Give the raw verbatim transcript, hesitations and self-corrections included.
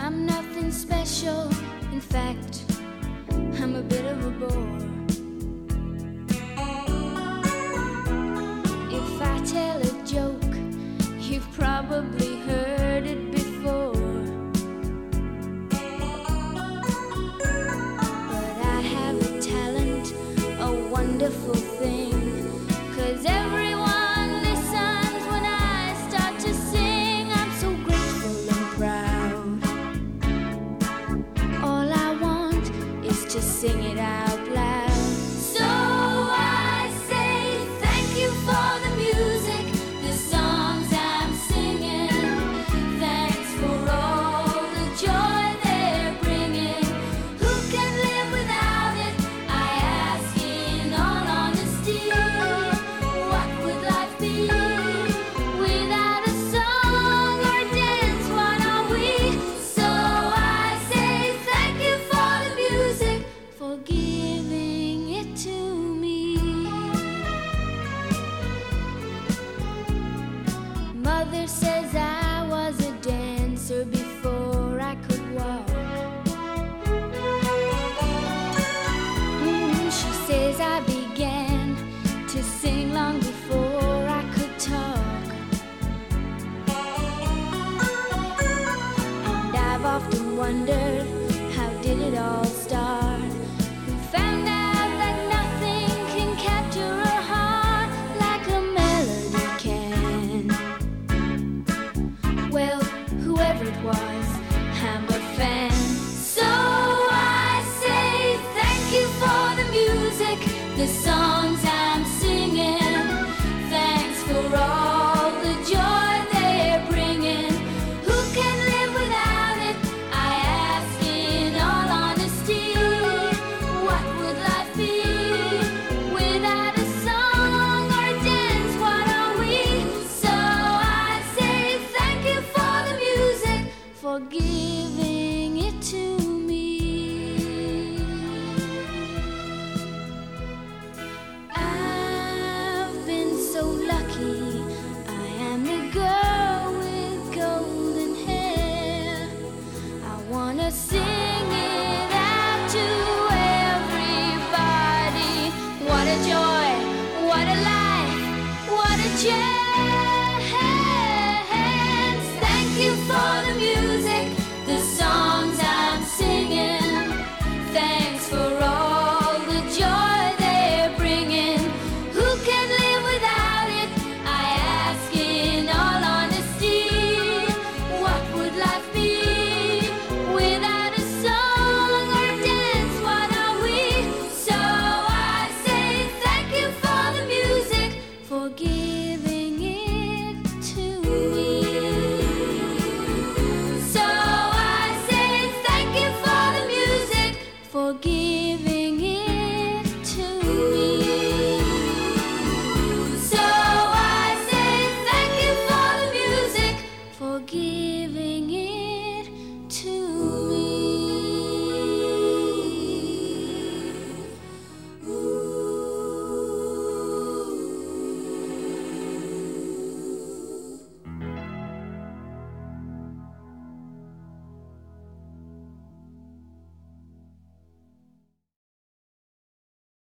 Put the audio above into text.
I'm nothing special. In fact, I'm a bit of a bore. If I tell a joke, you've probably heard it before. But I have a talent, a wonderful thing, 'cause everyone listens when I start to sing. I'm so grateful and proud. All I want is to sing it out loud. So I say thank you for the music, the songs I'm singing. Thanks for all the joy they're bringing. Who can live without it? I ask in all honesty. What would life be without a song or dance? What are we? So I say thank you for the music, for giving it to me. Mother says I was a dancer before I could walk. Mm, she says I began to sing long before I could talk. And I've often wondered, how did it all start? We found out that nothing can capture a heart like a melody can. Well, whoever it was, I'm a fan. So I say thank you for the music, the songs I'm singing. Thanks for all the joy they're bringing. Who can live without it? I ask in all honesty. What would life be without a song or dance? What are we? So I say thank you for the music, for giving it to me. I've been so lucky. I am the girl with golden hair. I wanna sing it out to everybody. What a joy, what a life, what a chance.